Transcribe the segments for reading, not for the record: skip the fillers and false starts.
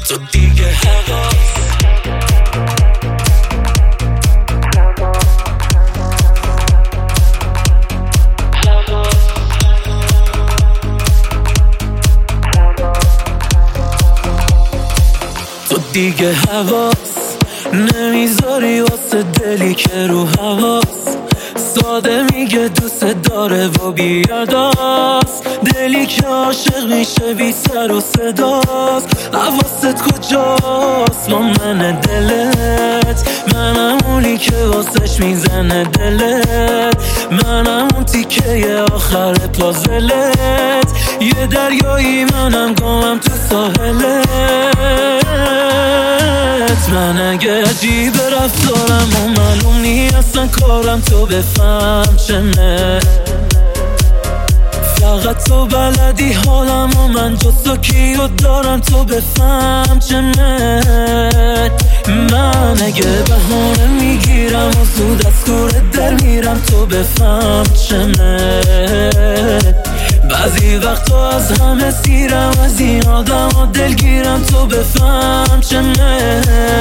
تو دیگه حواس تو دیگه حواس نمیذاری واسه دلی که رو حواس ساده میگه دوست داره و بیاداست دلی که عاشق میشه بی سر و صداست حواست کجاست با من دلت منم اونی که واسش میزنه دلت منم اون تیکه آخر پازلت یه دریایی منم گامم تو ساحلت من اگه عجیب رفتارم و معلوم نی اصلا کارم تو بفهم چمه فقط تو بلدی حالم و من جز تو کیو دارم تو بفهم چمه من اگه بهانه میگیرم و زود از دورت در میرم تو بفهم چمه بعضی وقتا از همه سیرم از این آدم و دلگیرم تو بفهم چمه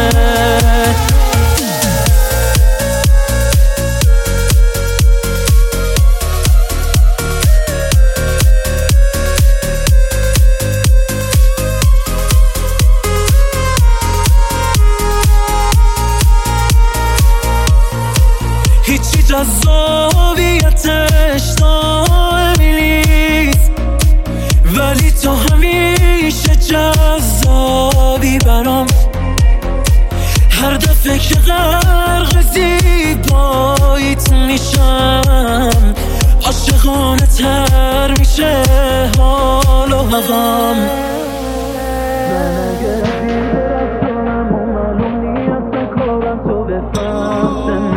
هیچی جذابیتش دائمی نیست ولی تو همیشه جذابی برام هر دفعه که غرق زیباییت میشم عاشقانه تر میشه حال و هوام من اگه عجیب رفتارم و معلوم نی اصلا کارم تو بفهم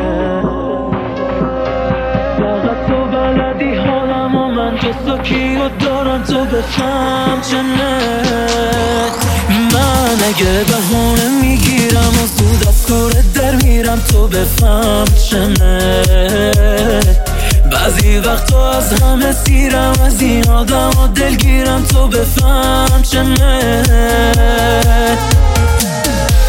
تو کیو دارم تو بفهم چنه من اگه بهانه میگیرم و زود از دورت در میرم تو بفهم چنه بعضی وقتا از همه سیرم از این آدم و دلگیرم تو بفهم چنه